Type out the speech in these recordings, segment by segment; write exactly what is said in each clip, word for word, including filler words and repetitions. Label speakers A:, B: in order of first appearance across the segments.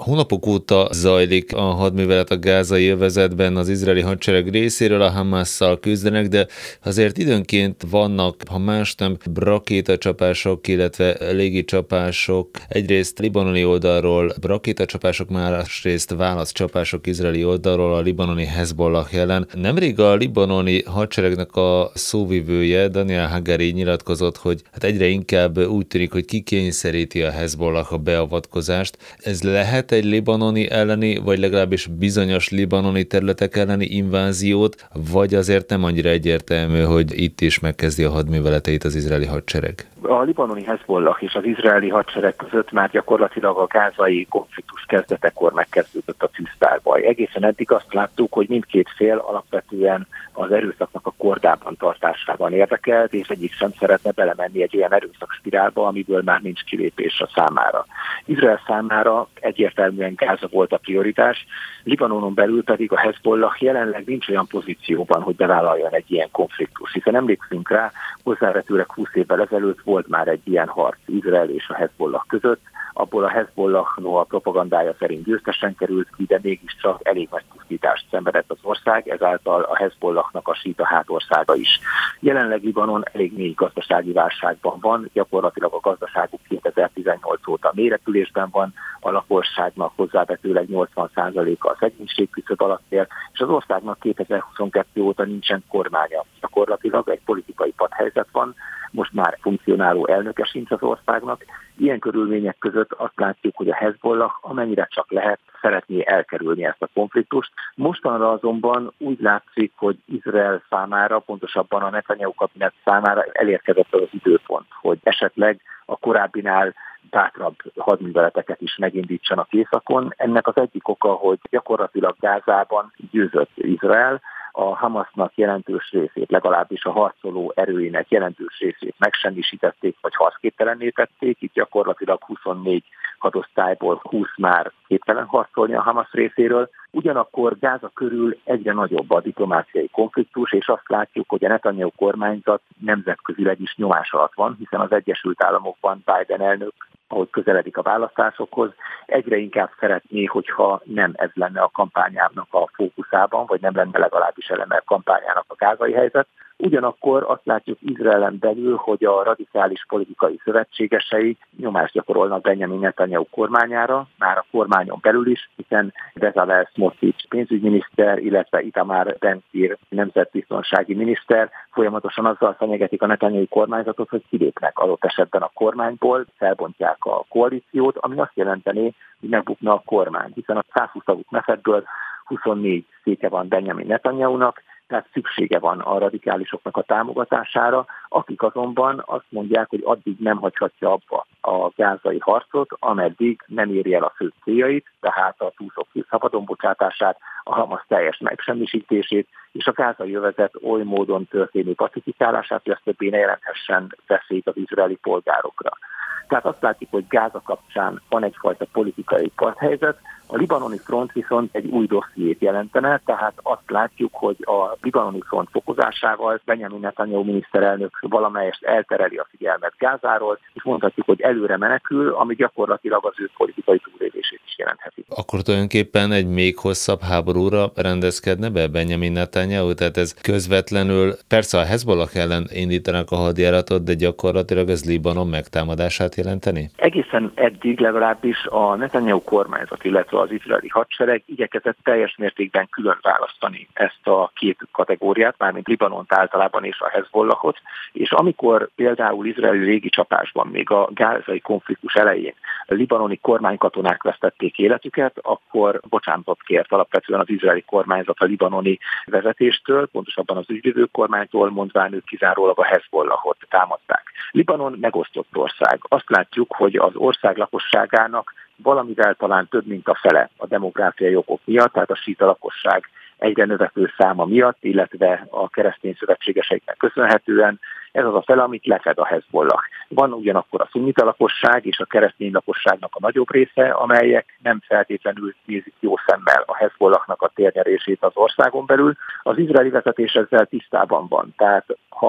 A: Hónapok óta zajlik a hadművelet a gázai övezetben, az izraeli hadsereg részéről a Hamasszal küzdenek, de azért időnként vannak, ha más nem, rakétacsapások, illetve légicsapások. Egyrészt libanoni oldalról rakétacsapások, másrészt válaszcsapások izraeli oldalról a libanoni Hezbollah ellen. Nemrég a libanoni hadseregnek a szóvivője, Daniel Hagari nyilatkozott, hogy hát egyre inkább úgy tűnik, hogy kikényszeríti a Hezbollah a beavatkozást. Ez lehet egy libanoni elleni, vagy legalábbis bizonyos libanoni területek elleni inváziót, vagy azért nem annyira egyértelmű, hogy itt is megkezdi a hadműveleteit az izraeli hadsereg?
B: A libanoni Hezbollah és az izraeli hadsereg között már gyakorlatilag a gázai konfliktus kezdetekor megkezdődött a tűztárbaj. Egészen eddig azt láttuk, hogy mindkét fél alapvetően az erőszaknak a kordában tartásában érdekelt, és egyik sem szeretne belemenni egy olyan erőszakspirálba, amiből már nincs kilépés a számára. Izrael számára egyértelműen Gáza volt a prioritás, Libanonon belül pedig a Hezbollah jelenleg nincs olyan pozícióban, hogy bevállaljon egy ilyen konfliktus, hiszen emlékszünk rá, hozzávetőleg húsz évvel ezelőtt volt már egy ilyen harc Izrael és a Hezbollah között, abból a Hezbollah no a propagandája szerint győztesen került ki, de mégiscsak elég nagy pusztítást szenvedett az ország, ezáltal a Hezbollahnak a síta hátországa is. Jelenleg Libanon elég mély gazdasági válságban van, gyakorlatilag a gazdaságuk kétezer-tizennyolc óta mélyrepülésben van, a lakosságnak hozzávetőleg nyolcvan százaléka a szegénység küszöb alatt él, és az országnak kétezer-huszonkettő óta nincsen kormánya. Gyakorlatilag egy politikai padhelyzet van, most már funkcionáló elnöke sincs az országnak. Ilyen körülmények között azt látjuk, hogy a Hezbollah amennyire csak lehet szeretné elkerülni ezt a konfliktust. Mostanra azonban úgy látszik, hogy Izrael számára, pontosabban a Netanyahu kabinet számára elérkezett az időpont, hogy esetleg a korábbinál bátrabb hadműveleteket is megindítsanak északon. Ennek az egyik oka, hogy gyakorlatilag Gázában győzött Izrael, a Hamasnak jelentős részét, legalábbis a harcoló erőinek jelentős részét megsemmisítették, vagy harcképtelenné tették. Itt gyakorlatilag huszonnégy hadosztályból húsz már képtelen harcolni a Hamas részéről. Ugyanakkor Gáza körül egyre nagyobb a diplomáciai konfliktus, és azt látjuk, hogy a Netanyahu kormányzat nemzetközileg is nyomás alatt van, hiszen az Egyesült Államokban Biden elnök, ahogy közeledik a választásokhoz, egyre inkább szeretné, hogyha nem ez lenne a kampányának a fókuszában, vagy nem lenne legalábbis eleme kampányának a gázai helyzet. Ugyanakkor azt látjuk Izraelen belül, hogy a radikális politikai szövetségesei nyomást gyakorolnak Benjamin Netanyahu kormányára, már a kormányon belül is, hiszen Bezalel Smotrich pénzügyminiszter, illetve Itamar Ben-Gvir nemzetbiztonsági miniszter folyamatosan azzal fenyegetik a Netanyahu kormányzatot, hogy kilépnek adott esetben a kormányból, felbontják a koalíciót, ami azt jelenteni, hogy megbukna a kormány, hiszen a százhúsz tagú Knessetből huszonnégy széke van Benjamin Netanyahunak, tehát szüksége van a radikálisoknak a támogatására, akik azonban azt mondják, hogy addig nem hagyhatja abba a gázai harcot, ameddig nem éri el a fő céljait, tehát a túlsok szabadon bocsátását, a Hamas teljes megsemmisítését, és a gázai övezet oly módon történő pacifikálását, hogy azt többé ne jelenthessen veszélyt az izraeli polgárokra. Tehát azt látjuk, hogy Gáza kapcsán van egyfajta politikai padhelyzet, a libanoni front viszont egy új dossziét jelentene, tehát azt látjuk, hogy a libanoni front fokozásával Benjamin Netanyahu miniszterelnök valamelyest eltereli a figyelmet Gázáról, és mondhatjuk, hogy előre menekül, ami gyakorlatilag az ő politikai túlélését is jelentheti.
A: Akkor tulajdonképpen egy még hosszabb háborúra rendezkedne be Benjamin Netanyahu, tehát ez közvetlenül, persze a Hezbollah ellen indítanak a hadjáratot, de gyakorlatilag ez Libanon megtámadását jelenteni?
B: Egészen eddig legalábbis a Netanyahu kormányzat, illetve az izraeli hadsereg igyekezett teljes mértékben külön választani ezt a két kategóriát, mármint Libanont általában és a Hezbollahot, és amikor például izraeli régi csapásban, még a gázai konfliktus elején a libanoni kormánykatonák vesztették életüket, akkor bocsánatot kért alapvetően az izraeli kormányzat a libanoni vezetéstől, pontosabban az ügyvivő kormánytól, mondván ők kizárólag a Hezbollahot támadták. Libanon megosztott ország. Azt látjuk, hogy az ország lakosságának valamivel talán több, mint a fele a demográfiai okok miatt, tehát a síta lakosság egyre növekvő száma miatt, illetve a keresztény szövetségeseiknek köszönhetően ez az a fele, amit lefed a Hezbollah. Van ugyanakkor a szunnita lakosság és a keresztény lakosságnak a nagyobb része, amelyek nem feltétlenül nézik jó szemmel a Hezbollahnak a térnyerését az országon belül. Az izraeli vezetés ezzel tisztában van, tehát ha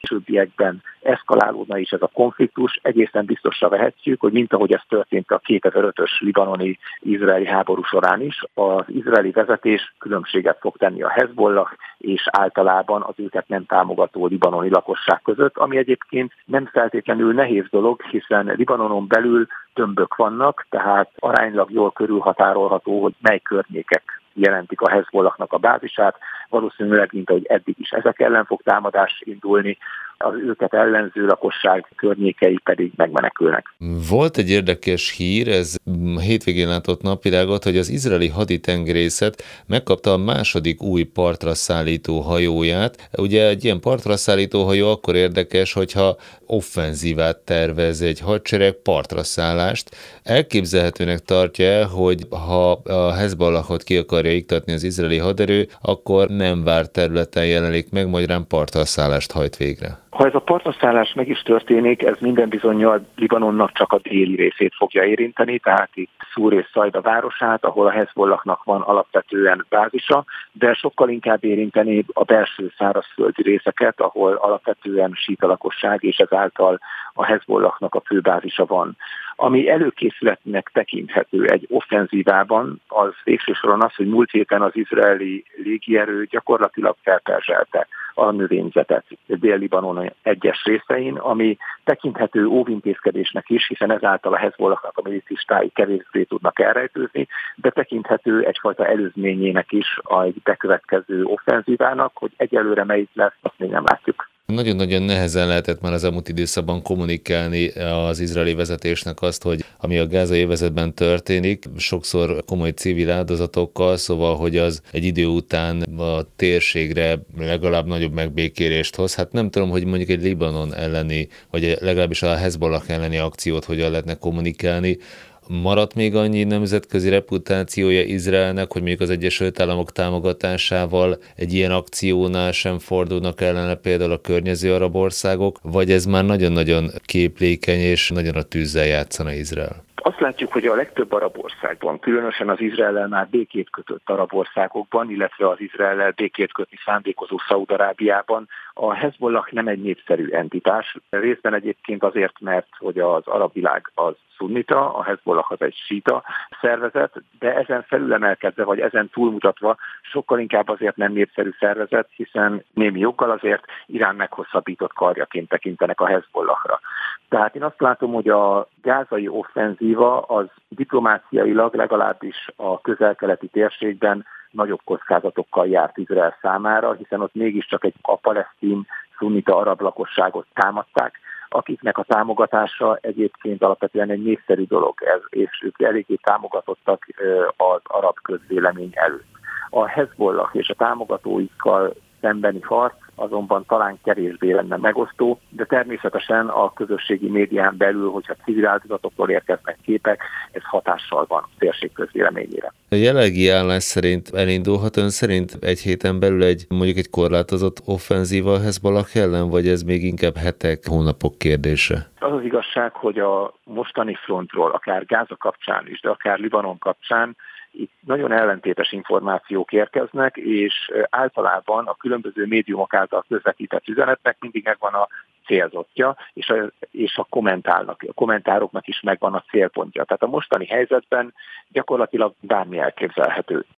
B: későbbiekben eszkalálódna is ez a konfliktus, egészen biztosra vehetjük, hogy mint ahogy ez történt a kétezer-ötös libanoni-izraeli háború során is, az izraeli vezetés különbséget fog tenni a Hezbollah és általában az őket nem támogató libanoni lakosság között, ami egyébként nem feltétlenül nehéz dolog, hiszen Libanonon belül tömbök vannak, tehát aránylag jól körülhatárolható, hogy mely környékek jelentik a Hezbollahnak a bázisát, valószínűleg, mint ahogy eddig is ezek ellen fog támadás indulni, az őket ellenző lakosság környékei pedig megmenekülnek.
A: Volt egy érdekes hír, ez hétvégén látott napvilágot, hogy az izraeli haditengerészet megkapta a második új partra szállító hajóját. Ugye egy ilyen partra szállító hajó akkor érdekes, hogyha offenzívát tervez egy hadsereg, partra szállást. Elképzelhetőnek tartja, hogy ha a Hezbollahot ki akarja iktatni az izraeli haderő, akkor nem várt területen jelenik meg, magyarán partra szállást hajt végre.
B: Ha ez a partraszállás meg is történik, ez minden bizonnyal Libanonnak csak a déli részét fogja érinteni, tehát itt Szúr és Szajda városát, ahol a Hezbollahnak van alapvetően bázisa, de sokkal inkább érinteni a belső szárazföldi részeket, ahol alapvetően síta lakosság és ezáltal a Hezbollahnak a főbázisa van. Ami előkészületnek tekinthető egy offenzívában, az végső soron az, hogy múlt héten az izraeli légierő gyakorlatilag felperzselte a növényzetet Dél-Libanon egyes részein, ami tekinthető óvintézkedésnek is, hiszen ezáltal a Hezbollahnak a militistái kevésbé tudnak elrejtőzni, de tekinthető egyfajta előzményének is a bekövetkező offenzívának, hogy egyelőre melyik lesz, azt még nem látjuk.
A: Nagyon-nagyon nehezen lehetett már az elmúlt időszakban kommunikálni az izraeli vezetésnek azt, hogy ami a gázai övezetben történik, sokszor komoly civil áldozatokkal, szóval, hogy az egy idő után a térségre legalább nagyobb megbékélést hoz. Hát nem tudom, hogy mondjuk egy Libanon elleni, vagy legalábbis a Hezbollah elleni akciót hogyan lehetne kommunikálni. Maradt még annyi nemzetközi reputációja Izraelnek, hogy mondjuk az Egyesült Államok támogatásával egy ilyen akciónál sem fordulnak ellene például a környező arab országok, vagy ez már nagyon-nagyon képlékeny és nagyon a tűzzel játszana Izrael?
B: Azt látjuk, hogy a legtöbb arab országban, különösen az Izraellel már békét kötött arab országokban, illetve az Izraellel békét kötni szándékozó Szaúd-Arábiában a Hezbollah nem egy népszerű entitás. Részben egyébként azért, mert hogy az arab világ az szunnita, a Hezbollah az egy síta szervezet, de ezen felülemelkedve, vagy ezen túlmutatva sokkal inkább azért nem népszerű szervezet, hiszen némi joggal azért Irán meghosszabbított karjaként tekintenek a Hezbollahra. Tehát én azt látom, hogy a gázai offenzíva az diplomáciailag legalábbis a közel-keleti térségben nagyobb kockázatokkal járt Izrael számára, hiszen ott mégiscsak egy a palesztin szunnita arab lakosságot támadták, akiknek a támogatása egyébként alapvetően egy népszerű dolog, ez, és ők eléggé támogatottak az arab közvélemény előtt. A Hezbollah és a támogatóikkal szembeni harc azonban talán kevésbé lenne megosztó, de természetesen a közösségi médián belül, hogyha civil áldozatokról érkeznek képek, ez hatással van a térség közvéleményére.
A: A jelenlegi állás szerint elindulhat ön szerint egy héten belül egy mondjuk egy korlátozott offenzíva a Hezbollah ellen, vagy ez még inkább hetek, hónapok kérdése?
B: Az az igazság, hogy a mostani frontról, akár Gáza kapcsán is, de akár Libanon kapcsán, itt nagyon ellentétes információk érkeznek, és általában a különböző médiumok által közvetített üzenetnek mindig megvan a célzottja, és a, és a kommentálnak, a kommentároknak is megvan a célpontja. Tehát a mostani helyzetben gyakorlatilag bármi elképzelhető.